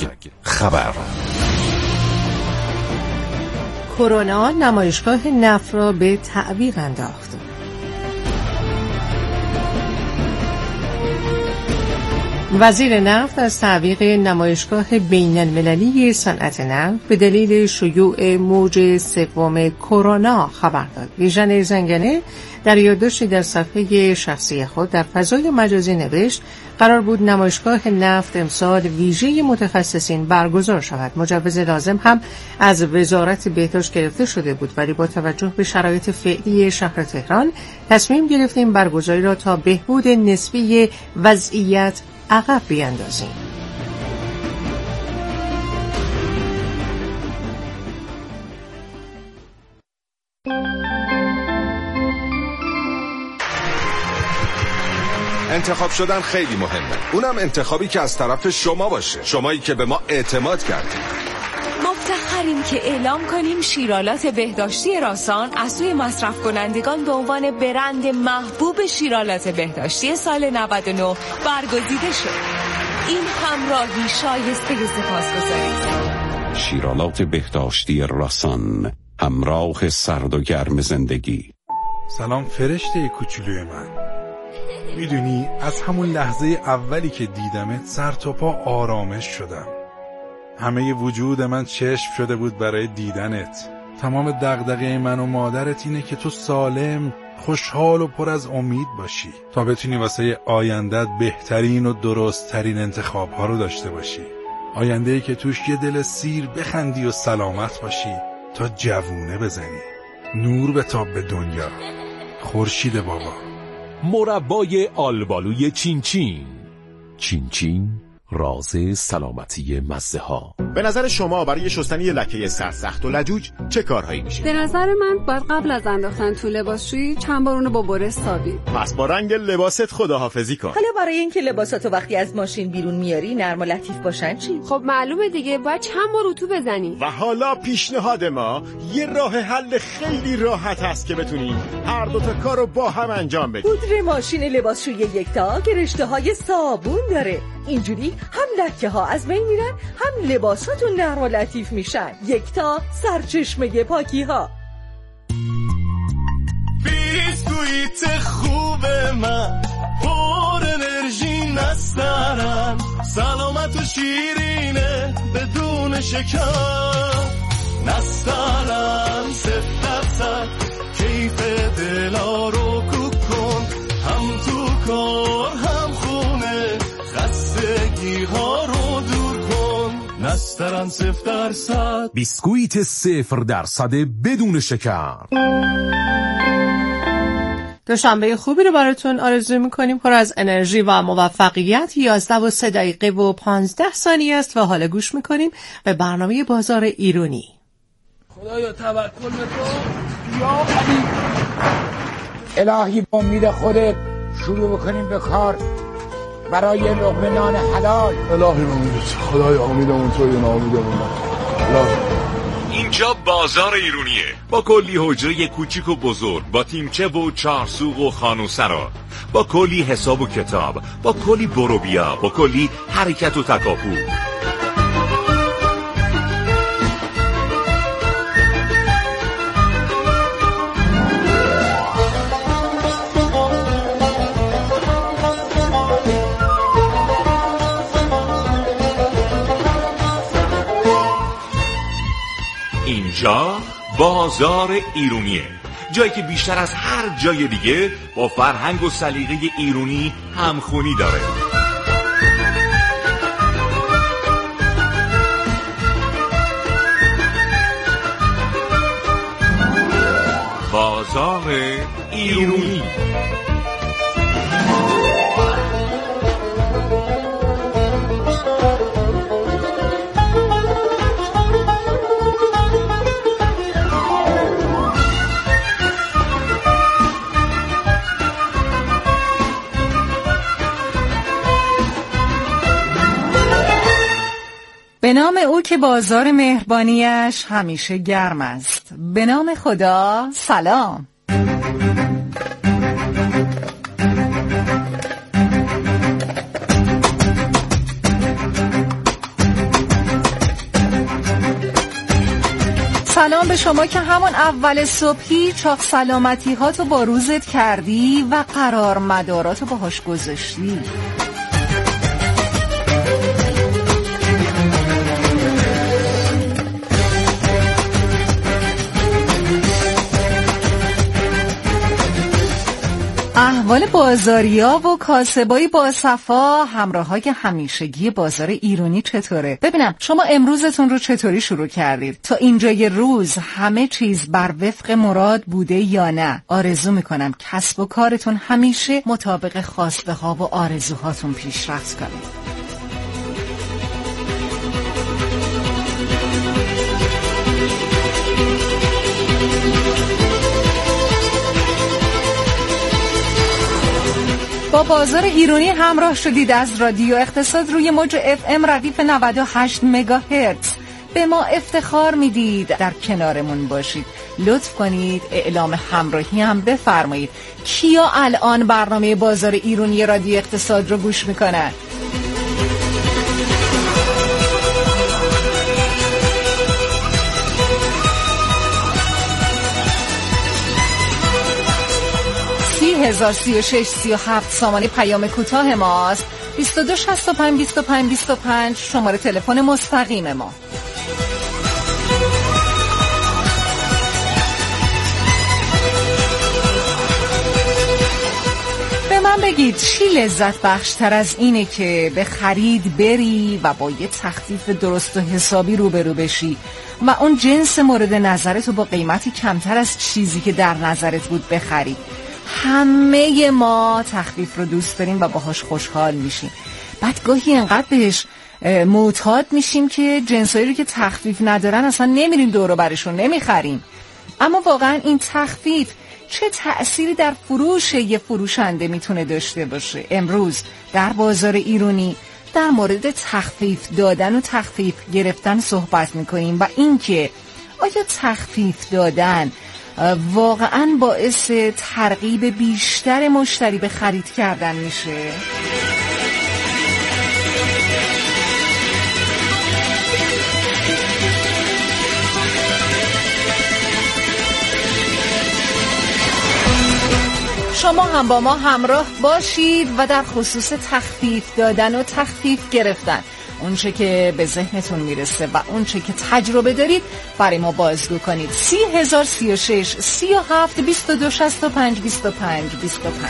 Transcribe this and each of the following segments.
خبر. کرونا نمایشگاه نفت را به تعویق انداخت. وزیر نفت از تعویق نمایشگاه بین‌المللی صنعت نفت به دلیل شیوع موج سوم کرونا خبر داد. بیژن زنگنه در یادداشتی در صفحه شخصی خود در فضای مجازی نوشت قرار بود نمایشگاه نفت امسال ویژه متخصصین برگزار شود. مجوز لازم هم از وزارت بهداشت گرفته شده بود، ولی با توجه به شرایط فعلی شهر تهران تصمیم گرفتیم برگزاری را تا بهبود نسبی وضعیت عقب بیاندازیم. انتخاب شدن خیلی مهمه، اونم انتخابی که از طرف شما باشه، شمایی که به ما اعتماد کردید. مفتخریم که اعلام کنیم شیرالات بهداشتی راسان از سوی مصرف کنندگان به عنوان برند محبوب شیرالات بهداشتی سال 99 برگزیده شد. این همراهی شایسته سپاسگزاری. شیرالات بهداشتی راسان، همراه سرد و گرم زندگی. سلام فرشته کوچولوی من. میدونی از همون لحظه اولی که دیدمت سر تا پا آرامش شدم. همه وجود من چشم شده بود برای دیدنت. تمام دغدغه من و مادرت اینه که تو سالم، خوشحال و پر از امید باشی تا بتونی واسه آیندت بهترین و درستترین انتخاب ها رو داشته باشی. آینده‌ای که توش یه دل سیر بخندی و سلامت باشی تا جوونه بزنی. نور بتاب به دنیا. خورشید بابا. مربای آلبالوی چین چین. چین چین، راز سلامتی مزه ها. به نظر شما برای شستن یه لکه سرسخت و لجوج چه کارهایی میشه؟ به نظر من باید قبل از انداختن تو لباسشویی چند بار اونو با بره سابید. پس با رنگ لباست خداحافظی کن. حالا برای اینکه لباساتو وقتی از ماشین بیرون میاری نرم و لطیف باشن چی؟ خب معلومه دیگه، باید چند بار اتو بزنی. و حالا پیشنهاد ما یه راه حل خیلی راحت هست که بتونی هر دو تا کارو با هم انجام بدی. پودر ماشین لباسشویی یکتا که رشته‌های صابون داره. اینجوری هم لکه ها از بین میرن، هم لباساتون نرم و لطیف میشن. یکتا، سرچشمه پاکی ها. بیسکویت خوب من پر انرژی نسترن، سلامت و شیرینه بدون شکر نسترن، 0% کیف دلا رو کوک کن، هم تو کار هم خونه خستگی ها رو دور کن، نسترن 0%. بیسکویت 0% بدون شکر. دوشنبه خوبی رو براتون آرزو میکنیم، پر از انرژی و موفقیت. 11:03:15 است و حالا گوش میکنیم به برنامه بازار ایرانی. خدایا توکل بکن یا علی. الهی با امید خودت شروع بکنیم به کار برای لقمه نان حلال. الهی امیدت، خدای امیدمون توی، ناامیدمون الهی. اینجا بازار ایرانیه، با کلی حجره کوچیک و بزرگ، با تیمچه و چارسوق و خانوسرا، با کلی حساب و کتاب، با کلی برو بیا، با کلی حرکت و تکاپو. اینجا بازار ایرانیه، جایی که بیشتر از هر جای دیگه با فرهنگ و سلیقه ایرانی همخونی داره. بازار ایرانی. به نام او که بازار مهربانیش همیشه گرم است. به نام خدا، سلام. سلام به شما که همون اول صبحی چاق سلامتی ها تو با روزت کردی و قرار مداراتو باهاش گذاشتی. احوال بازاریا و کاسبای باصفا، همراهای همیشگی بازار ایرانی چطوره؟ ببینم شما امروزتون رو چطوری شروع کردید؟ تا اینجای روز همه چیز بر وفق مراد بوده یا نه؟ آرزو میکنم کسب و کارتون همیشه مطابق خواسته ها و آرزوهاتون پیشرفت کنه. با بازار ایرانی همراه شدید از رادیو اقتصاد روی موج FM ردیف 98 مگاهرتز. به ما افتخار میدید، در کنارمون باشید. لطف کنید اعلام همراهی هم بفرمایید. کیا الان برنامه بازار ایرانی رادیو اقتصاد رو گوش میکنن؟ هزار 36 37 سامانه پیام کوتاه ماست. 22 65 25 25 شماره تلفن مستقیم ما. به من بگید چی لذت بخشتر از اینه که به خرید بری و با یه تخفیف درست و حسابی روبرو بشی و اون جنس مورد نظرت رو با قیمتی کمتر از چیزی که در نظرت بود بخری؟ همه ما تخفیف رو دوست داریم و باهاش خوشحال میشیم. بعد گاهی انقدر بهش معتاد میشیم که جنسایی رو که تخفیف ندارن اصلا نمیریم دور و برشون نمیخریم. اما واقعا این تخفیف چه تأثیری در فروش یه فروشنده میتونه داشته باشه؟ امروز در بازار ایرانی در مورد تخفیف دادن و تخفیف گرفتن صحبت میکنیم و اینکه آیا تخفیف دادن واقعاً باعث ترغیب بیشتر مشتری به خرید کردن میشه؟ شما هم با ما همراه باشید و در خصوص تخفیف دادن و تخفیف گرفتن، اونچه که به ذهنتون میرسه و اونچه که تجربه دارید برای ما بازگو کنید. 30,036 37 22 65 25 25.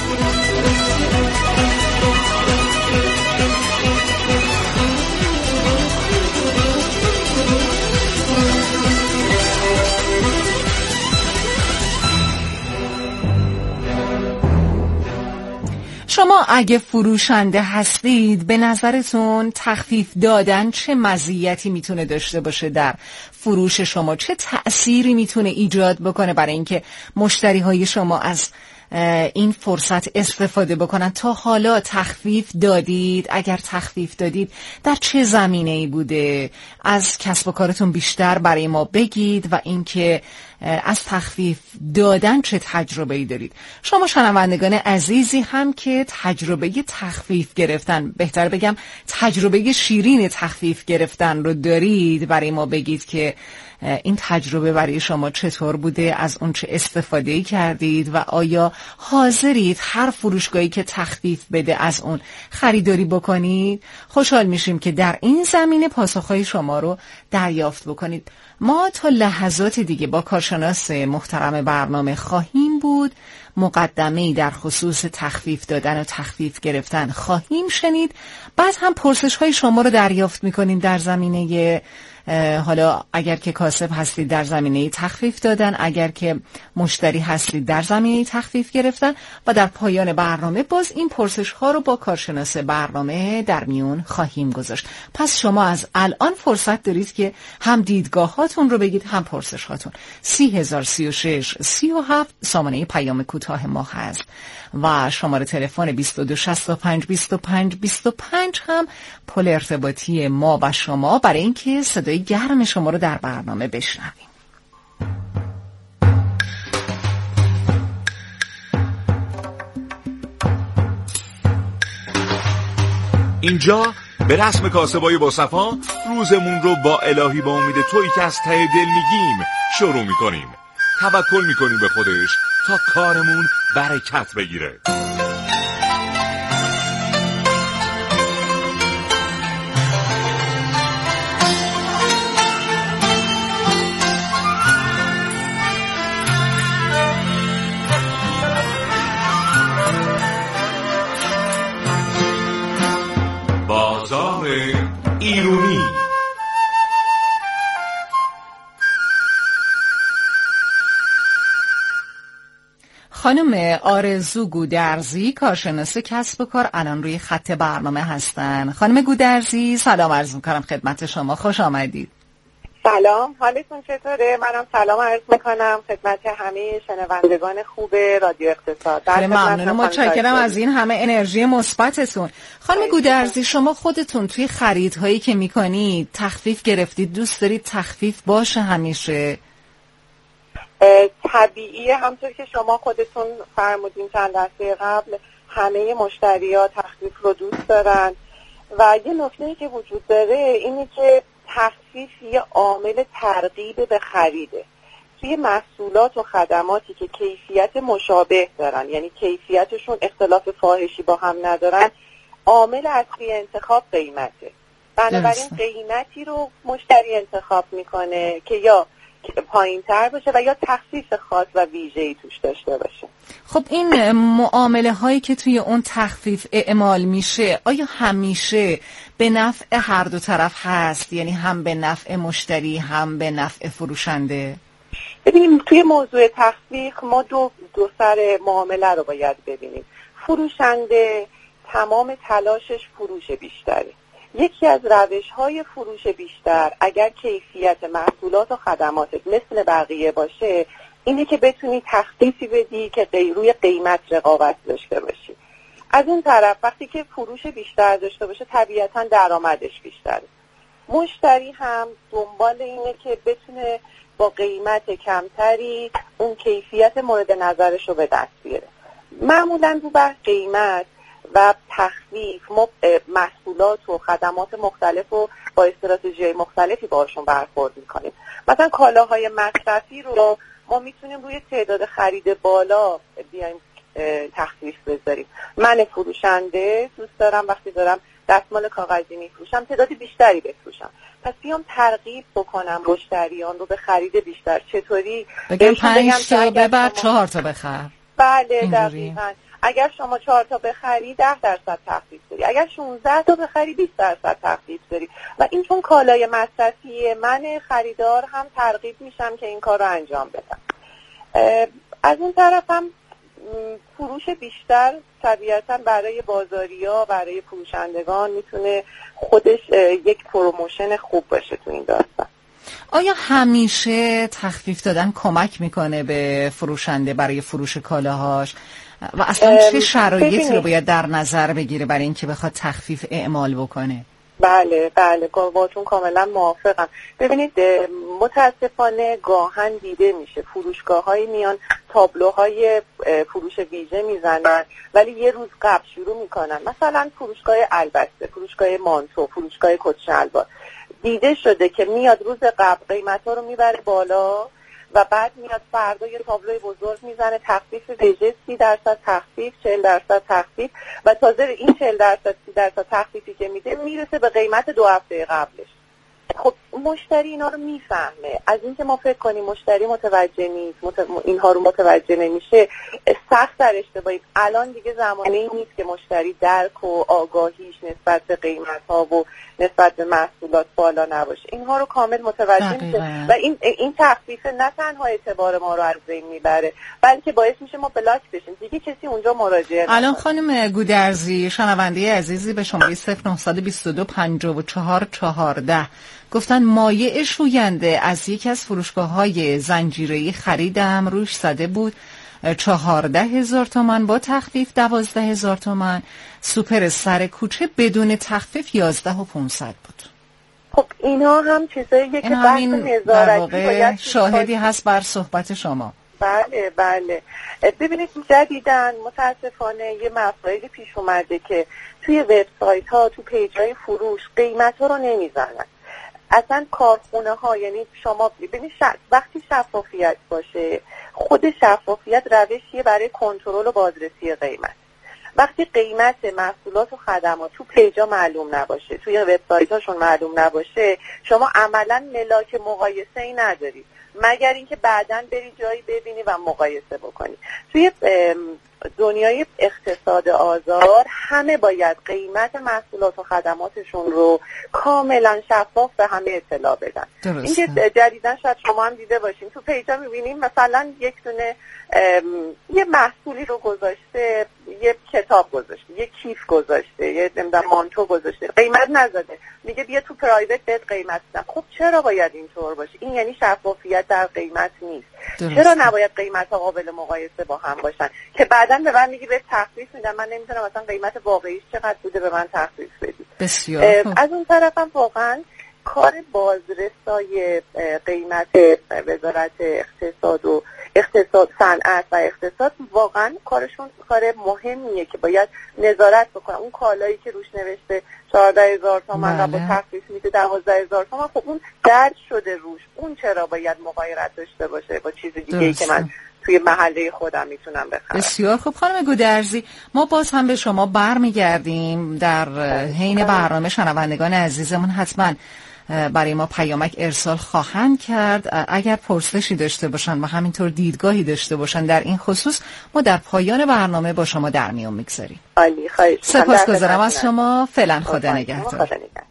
شما اگه فروشنده هستید به نظرتون تخفیف دادن چه مزیتی میتونه داشته باشه در فروش شما؟ چه تأثیری میتونه ایجاد بکنه برای اینکه مشتری های شما از این فرصت استفاده بکنن؟ تا حالا تخفیف دادید؟ اگر تخفیف دادید در چه زمینه‌ای بوده؟ از کسب و کارتون بیشتر برای ما بگید و اینکه از تخفیف دادن چه تجربه‌ای دارید. شما شنوندگان عزیزی هم که تجربه تخفیف گرفتن، بهتر بگم تجربه شیرین تخفیف گرفتن رو دارید، برای ما بگید که این تجربه برای شما چطور بوده، از اون چه استفاده کردید و آیا حاضرید هر فروشگاهی که تخفیف بده از اون خریداری بکنید؟ خوشحال میشیم که در این زمینه پاسخهای شما رو دریافت بکنید. ما تا لحظات دیگه با کارشناس محترم برنامه خواهیم بود. مقدمه‌ای در خصوص تخفیف دادن و تخفیف گرفتن خواهیم شنید. بعد هم پرسش‌های شما رو دریافت می‌کنیم در زمینه حالا اگر که کاسب هستید در زمینه تخفیف دادن، اگر که مشتری هستید در زمینه تخفیف گرفتن، و در پایان برنامه باز این پرسش ها رو با کارشناس برنامه در میون خواهیم گذاشت. پس شما از الان فرصت دارید که هم دیدگاهاتون رو بگید هم پرسش هاتون. 30,036 37 سامانه پیام کوتاه ما هست و شماره تلفن 22 65 25 25 هم پل ارتباطی ما و شما برای اینکه صدای گرم شما رو در برنامه بشنویم. اینجا به رسم کاسبای با صفا روزمون رو با الهی با امید تویی که از ته دل میگیم شروع میکنیم. توکل میکنیم به خودش تا کارمون برکت بگیره. بازار ایرونی. خانم آرزو گودرزی کارشناس کسب و کار الان روی خط برنامه هستن. خانم گودرزی سلام عرض میکنم خدمت شما، خوش آمدید. سلام، حالتون چطوره؟ منم سلام عرض میکنم خدمت همه شنوندگان خوب رادیو اقتصاد. ممنونم، متشکرم از این همه انرژی مثبتتون. خانم گودرزی شما خودتون توی خریدهایی که میکنید تخفیف گرفتید، دوست دارید تخفیف باشه همیشه؟ طبیعیه، همطور که شما خودتون فرمودین چند لحظه قبل، همه مشتری‌ها تخفیف رو دوست دارن و یه نکته‌ای که وجود داره اینه که تخفیف یه عامل ترغیب به خریده. توی محصولات و خدماتی که کیفیت مشابه دارن، یعنی کیفیتشون اختلاف فاحشی با هم ندارن، عامل اصلی انتخاب قیمته. بنابراین قیمتی رو مشتری انتخاب میکنه که یا پایین تر باشه و یا تخفیف خاص و ویژه‌ای توش داشته باشه. خب این معامله هایی که توی اون تخفیف اعمال میشه آیا همیشه به نفع هر دو طرف هست؟ یعنی هم به نفع مشتری هم به نفع فروشنده؟ ببینیم توی موضوع تخفیف ما دو سر معامله رو باید ببینیم. فروشنده تمام تلاشش فروش بیشتره. یکی از روش‌های فروش بیشتر اگر کیفیت محصولات و خدماتت مثل بقیه باشه اینه که بتونی تخفیفی بدی که روی قیمت رقابت داشته باشی. از اون طرف وقتی که فروش بیشتر داشته باشه طبیعتاً درآمدش بیشتره. مشتری هم دنبال اینه که بتونه با قیمت کمتری اون کیفیت مورد نظرش رو به دست بیاره. معمولاً رو بر قیمت و تخفیف ما محصولات و خدمات مختلف رو با استراتژی مختلفی باشون برخورد میکنیم. مثلا کالاهای مصرفی رو ما میتونیم روی تعداد خرید بالا بیایم تخفیف بذاریم. من فروشنده دوست دارم وقتی دارم دستمال کاغذی میفروشم تعداد بیشتری بفروشم، پس بیام ترغیب بکنم مشتریان رو به خرید بیشتر. چطوری؟ بگم 5 تا ببر 4 تا بخر. بله دقیقاً. اگر شما 4 تا بخری 10% تخفیف داری، اگر 16 تا بخری 20% تخفیف داری و این چون کالای مصرفیه من خریدار هم ترغیب میشم که این کار رو انجام بدم. از اون طرف هم فروش بیشتر طبیعتاً برای بازاریا، برای فروشندگان میتونه خودش یک پروموشن خوب باشه تو این داستان. آیا همیشه تخفیف دادن کمک میکنه به فروشنده برای فروش کالاهاش و اصلا چه شرایطی رو باید در نظر بگیره برای اینکه بخواد تخفیف اعمال بکنه؟ بله باهاتون کاملا موافقم. ببینید متاسفانه گاهن دیده میشه فروشگاه‌های میان تابلوهای فروش ویژه میزنن ولی یه روز قبل شروع میکنن. مثلا فروشگاه البسته، فروشگاه مانتو، فروشگاه کت شلوار دیده شده که میاد روز قبل قیمت‌ها رو میبره بالا و بعد میاد فردا یه تابلوی بزرگ میزنه تخفیف ویژه 30% تخفیف، 40% تخفیف و تازه این 40% 30% تخفیفی که میده میرسه به قیمت 2 هفته قبلش. خب مشتری اینا رو میفهمه. از اینکه ما فکر کنیم مشتری متوجه نیست، اینها رو متوجه نمیشه، سخت در اشتباهی. الان دیگه زمانه این نیست که مشتری درک و آگاهیش نسبت به قیمت‌ها و نسبت به محصولات بالا نباشه. اینها رو کامل متوجه میشه و این تخفیف نه تنها اعتبار ما رو از بین میبره بلکه باعث میشه ما بلاک بشیم، دیگه کسی اونجا مراجعه نکنه. الان خانم گودرزی شنونده عزیزی به شماره 0922 54 14 گفتن مایع شوینده از یکی از فروشگاه‌های زنجیره‌ای خریدم، روش زده بود 14,000 تومان با تخفیف 12,000 تومان. سوپر سر کوچه بدون تخفیف 11,500 بود. خب اینا هم چیزاییه که بحث نظارتی باید شاهدی هست بر صحبت شما. بله. ببینید جدیداً متاسفانه یه مسائلی پیش اومده که توی وبسایت ها، تو پیج های فروش قیمت ها رو نمیزنن. اصلا کارخونه ها، یعنی شما ببینید وقتی شفافیت باشه، خود شفافیت روشیه برای کنترل و بازرسی قیمت. وقتی قیمت محصولات و خدمات تو پیجا معلوم نباشه، توی وبسایت هاشون معلوم نباشه، شما عملاً ملاک مقایسه ای نداری، مگر اینکه بعداً بری جایی ببینی و مقایسه بکنی. توی دنیای اقتصاد آزاد همه باید قیمت محصولات و خدماتشون رو کاملا شفاف به همه اطلاع بدن. اینکه جدیداً شاید شما هم دیده باشین تو پیجا می‌بینیم مثلا یک دونه یه محصولی رو گذاشته، یه کتاب گذاشته، یه کیف گذاشته، یه نمیدونم مانتو گذاشته، قیمت نزده، میگه بیا تو پرایوت بهت قیمت بدم. خب چرا باید اینطور باشه؟ این یعنی شفافیت در قیمت نیست. چرا نباید قیمت‌ها قابل مقایسه با هم باشن که بعداً به من میگی به تخفیف میدم، من نمیتونم مثلا قیمت واقعیش چقدر بوده به من تخفیف بدی. بسیار از اون طرفم واقعاً کار بازرسای قیمت وزارت اقتصاد صنعت و اقتصاد واقعا کارشون کار مهمیه که باید نظارت بکنن. اون کالایی که روش نوشته 14,000 تومان و با تخفیف میده 12,000 تومان، خب اون درج شده روش، اون چرا باید مغایرت داشته باشه با چیز دیگه‌ای که من توی محله خودم میتونم بخرم؟ بسیار خوب خانم گودرزی، ما باز هم به شما برمیگردیم در حین برنامه. شنوندگان عزیزمون حتما برای ما پیامک ارسال خواهند کرد. اگر پرسشی داشته باشن و همینطور دیدگاهی داشته باشن در این خصوص، ما در پایان برنامه با شما در میون میگذاریم. عالی، خواهش می‌کنم. سپاسگزارم از شما. فعلا خدا نگهدار.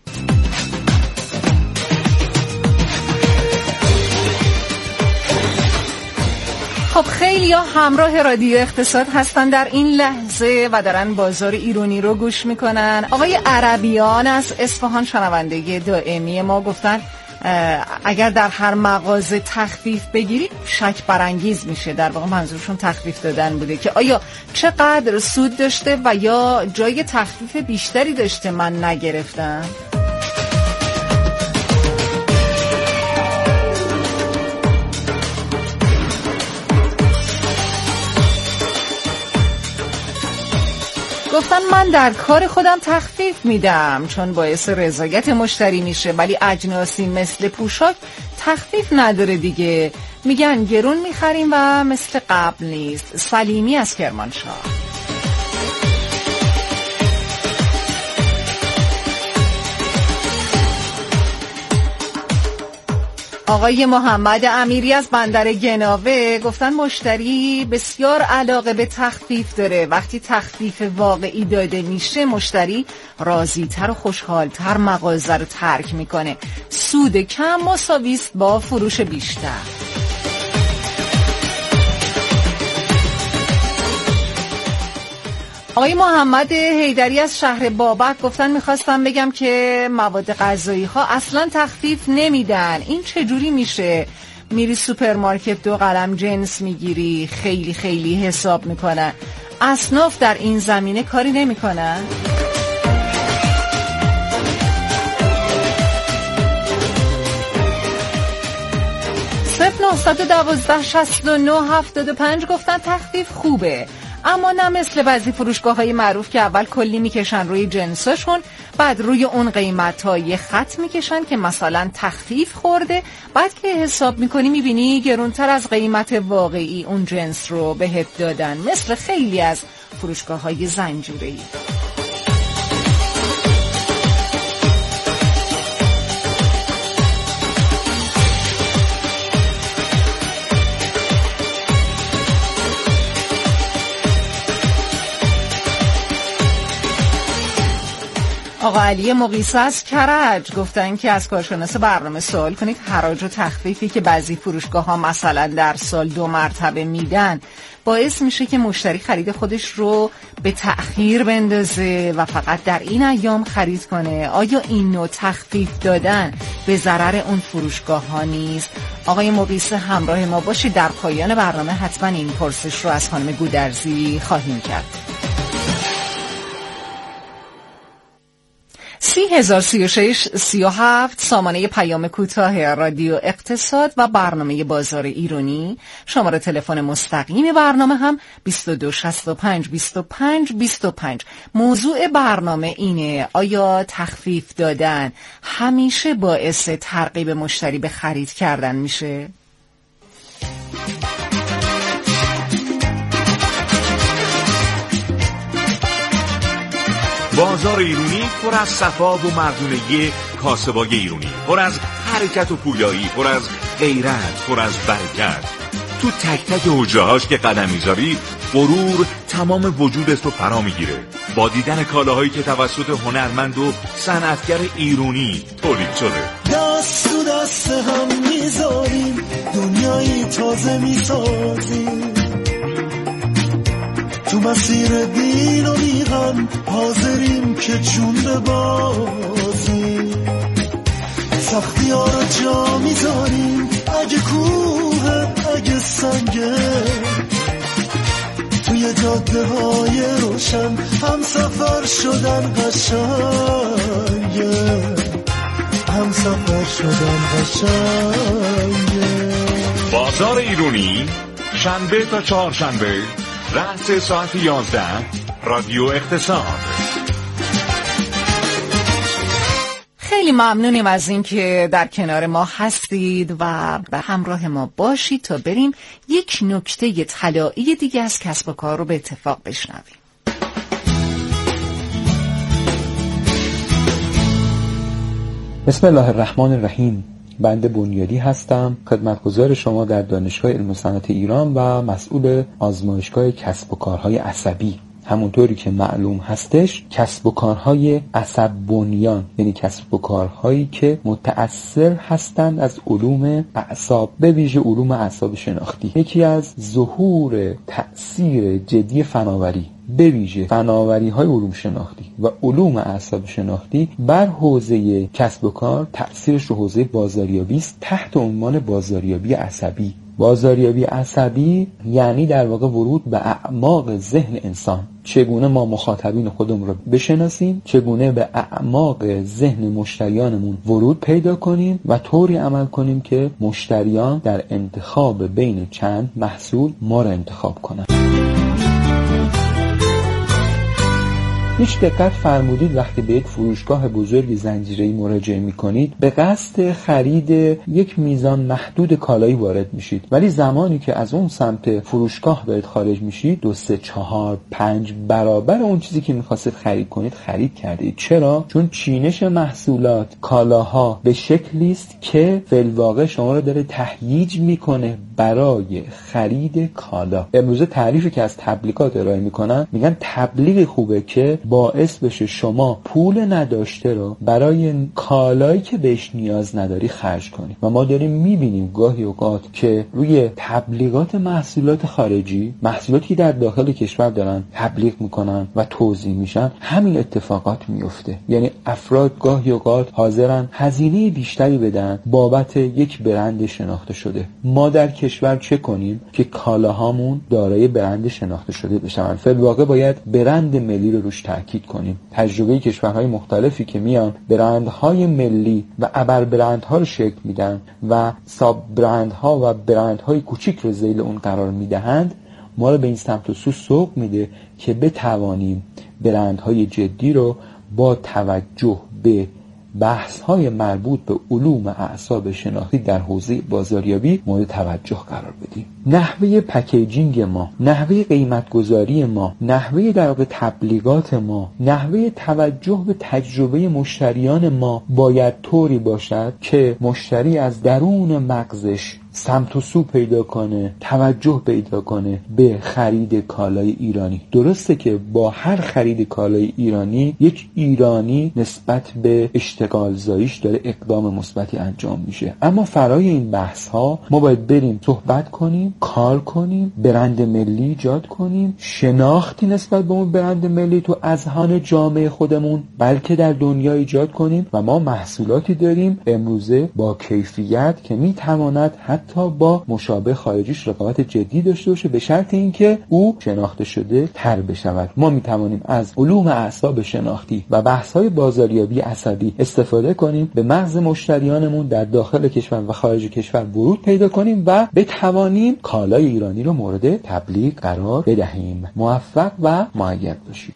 خب خیلی ها همراه رادیو اقتصاد هستن در این لحظه و دارن بازار ایرانی رو گوش میکنن. آقای عربیان از اصفهان شنونده دائمی ما گفتن اگر در هر مغازه تخفیف بگیری شک برانگیز میشه. در واقع منظورشون تخفیف دادن بوده که آیا چقدر سود داشته و یا جای تخفیف بیشتری داشته من نگرفتم. گفتن من در کار خودم تخفیف میدم چون باعث رضایت مشتری میشه، ولی اجناسی مثل پوشاک تخفیف نداره دیگه، میگن گرون میخریم و مثل قبل نیست. سلیمی از کرمانشاه. آقای محمد امیری از بندر گناوه گفتن مشتری بسیار علاقه به تخفیف داره. وقتی تخفیف واقعی داده میشه مشتری راضی‌تر و خوشحال‌تر مغازه رو ترک میکنه. سود کم مساوی است با فروش بیشتر. آقای محمد حیدری از شهر بابک گفتن میخواستم بگم که مواد غذایی ها اصلا تخفیف نمیدن. این چجوری میشه؟ میری سوپرمارکت 2 قلم جنس میگیری، خیلی خیلی حساب میکنن. اصناف در این زمینه کاری نمیکنن؟ صفر 912 69 75 گفتن تخفیف خوبه، اما نه مثل بعضی فروشگاه‌های معروف که اول کلی میکشن روی جنساشون، بعد روی اون قیمت‌ها یه خط میکشن که مثلا تخفیف خورده، بعد که حساب میکنی میبینی گرونتر از قیمت واقعی اون جنس رو بهت دادن، مثل خیلی از فروشگاه‌های زنجیره‌ای. آقا علی مقیسه از کرج گفتن که از کارشناس برنامه سوال کنید حراج و تخفیفی که بعضی فروشگاه ها مثلا در سال 2 مرتبه میدن باعث میشه که مشتری خرید خودش رو به تأخیر بندازه و فقط در این ایام خرید کنه. آیا این نوع تخفیف دادن به ضرر اون فروشگاه ها نیست؟ آقای مقیسه همراه ما باشید. در پایان برنامه حتما این پرسش رو از خانم 3036 37 سامانه پیام کوتاه رادیو اقتصاد و برنامه بازار ایرانی. شماره تلفن مستقیم برنامه هم 2265 25 25. موضوع برنامه اینه: آیا تخفیف دادن همیشه باعث ترغیب مشتری به خرید کردن میشه؟ بازار ایرانی پر از صفا و مردونگی کاسبای ایرانی، پر از حرکت و پویایی، پر از غیرت، پر از برکت. تو تک تک حجره‌هاش که قدم میذاری غرور تمام وجودت رو فرا میگیره با دیدن کالاهایی که توسط هنرمند و صنعتگر ایرانی تولید شده. دست تو دست هم میذاریم، دنیایی تازه میسازیم، تو مسیر دین و میغم حاضریم که جون ببازیم، سختی ها رو جا میذاریم، اگه کوه اگه سنگه، توی جاده های روشن هم سفر شدن قشنگه، هم سفر شدن قشنگه. بازار ایرانی شنبه تا چهارشنبه رأس ساعت 11 رادیو اقتصاد. خیلی ممنونیم از این که در کنار ما هستید و به همراه ما باشید تا بریم یک نکته طلایی دیگه از کسب و کار رو به اتفاق بشنویم. بسم الله الرحمن الرحیم. بنده بنیادی هستم، خدمتگزار شما در دانشگاه علم و صنعت ایران و مسئول آزمایشگاه کسب و کارهای عصبی. همونطوری که معلوم هستش کسب و کارهای عصب بنیان، یعنی کسب و کارهایی که متأثر هستند از علوم اعصاب، به ویژه علوم اعصاب شناختی. یکی از ظهور تأثیر جدی فناوری، به ویژه فناوری های علوم شناختی و علوم اعصاب شناختی بر حوزه کسب و کار، تأثیرش رو حوزه بازاریابی است تحت عنوان بازاریابی عصبی. بازاریابی عصبی یعنی در واقع ورود به اعماق ذهن انسان. چگونه ما مخاطبین خودمون رو بشناسیم، چگونه به اعماق ذهن مشتریانمون ورود پیدا کنیم و طوری عمل کنیم که مشتریان در انتخاب بین چند محصول ما رو انتخاب کنن. هیچ دقت فرمودید وقتی به یک فروشگاه بزرگ زنجیره‌ای مراجعه می‌کنید به قصد خرید یک میزان محدود کالایی وارد میشید، ولی زمانی که از اون سمت فروشگاه دارید خارج میشید 2 3 4 5 برابر اون چیزی که می‌خواستید خرید کنید خرید کردید. چرا؟ چون چینش محصولات، کالاها به شکلی است که فی‌الواقع شما رو داره تهییج میکنه برای خرید کالا. امروز تعریفی که از تبلیغات ارائه میکنن میگن تبلیغ خوبه که باعث بشه شما پول نداشته رو برای کالایی که بهش نیاز نداری خرج کنی. و ما داریم میبینیم گاهی اوقات که روی تبلیغات محصولات خارجی، محصولاتی که در داخل کشور دارن تبلیغ میکنن و توزیع میشن، همین اتفاقات میفته. یعنی افراد گاهی اوقات حاضرن هزینه بیشتری بدن بابت یک برند شناخته شده. ما در کشور چه کنیم که کالاهامون دارای برند شناخته شده بشن؟ فی‌الواقع باید برند ملی رو روش تاکید کنیم. تجربه کشورهای مختلفی که میان برندهای ملی و ابر برندها رو شکل میدن و ساب برندها و برندهای کوچیک رو ذیل اون قرار میدهند، ما رو به این سمت و سو سوق میده که بتوانیم برندهای جدی رو با توجه به بحث‌های مربوط به علوم اعصاب شناختی در حوزه بازاریابی مورد توجه قرار بدیم. نحوه پکیجینگ ما، نحوه قیمت‌گذاری ما، نحوه در واقع تبلیغات ما، نحوه توجه به تجربه مشتریان ما باید طوری باشد که مشتری از درون مغزش سمت و سو پیدا کنه، توجه پیدا کنه به خرید کالای ایرانی. درسته که با هر خرید کالای ایرانی یک ایرانی نسبت به اشتغال زاییش داره اقدام مثبتی انجام میشه، اما فرای این بحث ها ما باید بریم صحبت کنیم، کار کنیم، برند ملی ایجاد کنیم، شناختی نسبت به اون برند ملی تو اذهان جامعه خودمون بلکه در دنیا ایجاد کنیم. و ما محصولاتی داریم امروزه با کیفیت که میتواند حتی حتی با مشابه خارجیش رقابت جدی داشته باشه، به شرط اینکه او شناخته شده تر بشود. ما میتوانیم از علوم اعصاب شناختی و بحث‌های بازاریابی عصبی استفاده کنیم، به مغز مشتریانمون در داخل کشور و خارج کشور ورود پیدا کنیم و بتوانیم کالای ایرانی رو مورد تبلیغ قرار بدهیم. موفق و مؤید باشید.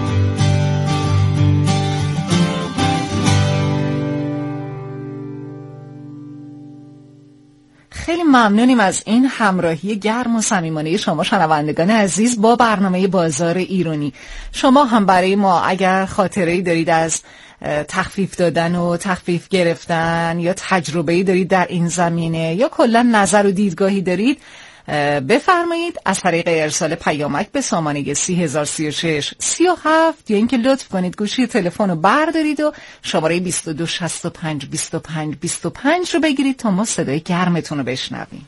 خیلی ممنونیم از این همراهی گرم و صمیمانه شما شنوندگان عزیز با برنامه بازار ایرانی. شما هم برای ما اگر خاطره‌ای دارید از تخفیف دادن و تخفیف گرفتن یا تجربه‌ای دارید در این زمینه یا کلا نظر و دیدگاهی دارید بفرمایید از طریق ارسال پیامک به سامانه 3036 37 یا اینکه لطف کنید گوشی تلفن رو بردارید و شماره 2265 25 25 رو بگیرید تا ما صدای گرمتون رو بشنویم.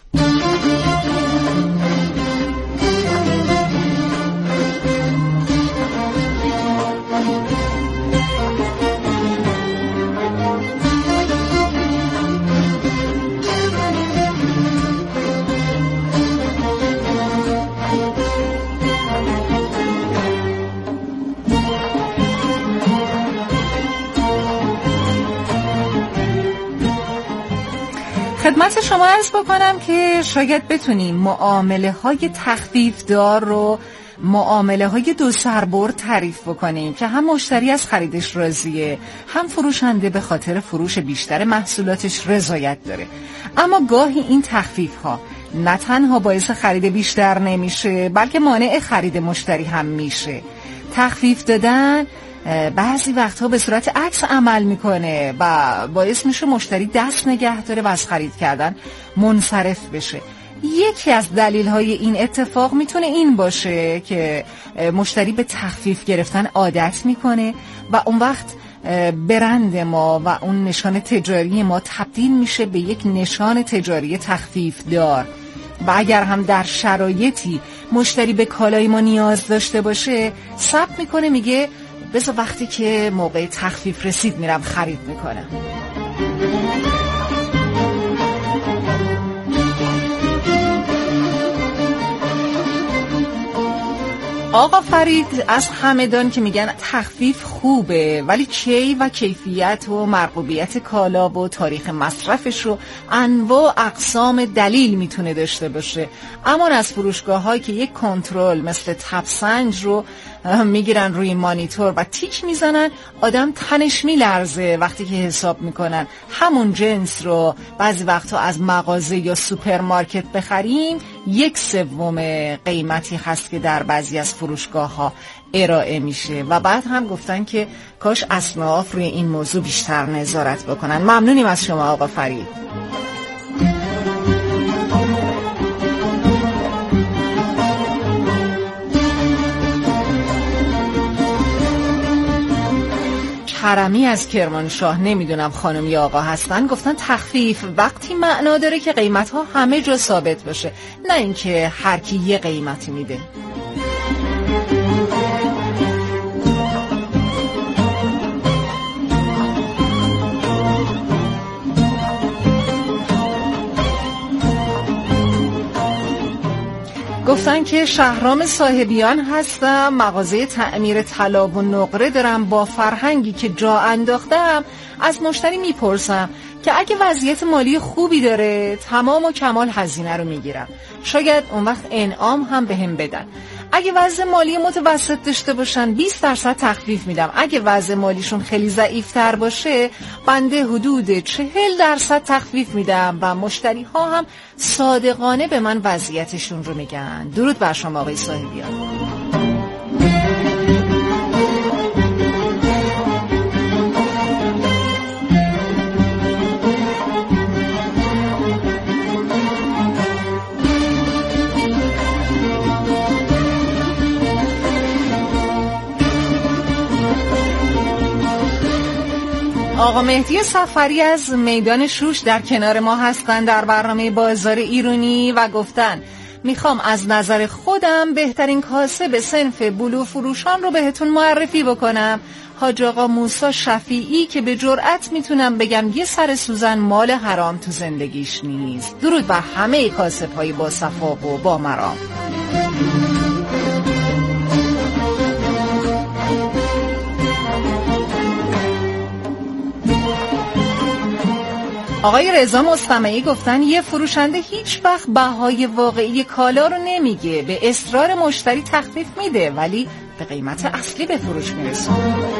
خدمت شما عرض بکنم که شاید بتونیم معامله های تخفیف دار رو معامله های دو سربرد تعریف بکنیم که هم مشتری از خریدش راضیه، هم فروشنده به خاطر فروش بیشتر محصولاتش رضایت داره. اما گاهی این تخفیف ها نه تنها باعث خرید بیشتر نمیشه بلکه مانع خرید مشتری هم میشه. تخفیف دادن بعضی وقتها به صورت عکس عمل میکنه و باعث میشه مشتری دست نگه داره و از خرید کردن منصرف بشه. یکی از دلایل این اتفاق میتونه این باشه که مشتری به تخفیف گرفتن عادت میکنه و اون وقت برند ما و اون نشان تجاری ما تبدیل میشه به یک نشان تجاری تخفیف دار. و اگر هم در شرایطی مشتری به کالای ما نیاز داشته باشه صبر میکنه، میگه بذار وقتی که موقع تخفیف رسید میرم خرید میکنم. آقا فرید از همدان که میگن تخفیف خوبه ولی کی و کیفیت و مرغوبیت کالا و تاریخ مصرفش رو انواع اقسام دلیل میتونه داشته باشه. اما از فروشگاه‌هایی که یک کنترل مثل تبسنج رو میگیرن روی مانیتور و تیک میزنن، آدم تنش میلرزه وقتی که حساب میکنن همون جنس رو بعضی وقتا از مغازه یا سوپرمارکت بخریم 1/3 قیمتی هست که در بعضی از فروشگاه ها ارائه میشه. و بعد هم گفتن که کاش اصناف روی این موضوع بیشتر نظارت بکنن. ممنونیم از شما آقا فرید. کرمی از کرمانشاه، نمیدونم خانم یا آقا هستن، گفتن تخفیف وقتی معنا داره که قیمت ها همه جا ثابت باشه، نه اینکه هر کی یه قیمتی میده. گفتن که شهرام صاحبیان هستم، مغازه تعمیر طلا و نقره دارم، با فرهنگی که جا انداختم از مشتری میپرسم که اگه وضعیت مالی خوبی داره تمام و کمال هزینه رو میگیرم، شاید اون وقت انعام هم بهم بدن. اگه وضع مالی متوسط داشته باشن 20% تخفیف میدم، اگه وضع مالیشون خیلی ضعیفتر باشه بنده حدود 40% تخفیف میدم و مشتری ها هم صادقانه به من وضعیتشون رو میگن. درود بر شما آقای صاحبیان. آقا مهدی سفری از میدان شوش در کنار ما هستند در برنامه بازار ایرانی و گفتن میخوام از نظر خودم بهترین کاسب صنف بلو فروشان رو بهتون معرفی بکنم. حاج آقا موسی شفیعی که به جرئت میتونم بگم یه سر سوزن مال حرام تو زندگیش نیست. درود بر همه کاسب‌های با صفا و با مرام. آقای رضا مستمعی گفتن یه فروشنده هیچ وقت بهای واقعی کالا رو نمیگه، به اصرار مشتری تخفیف میده ولی به قیمت اصلی به فروش میرسونه.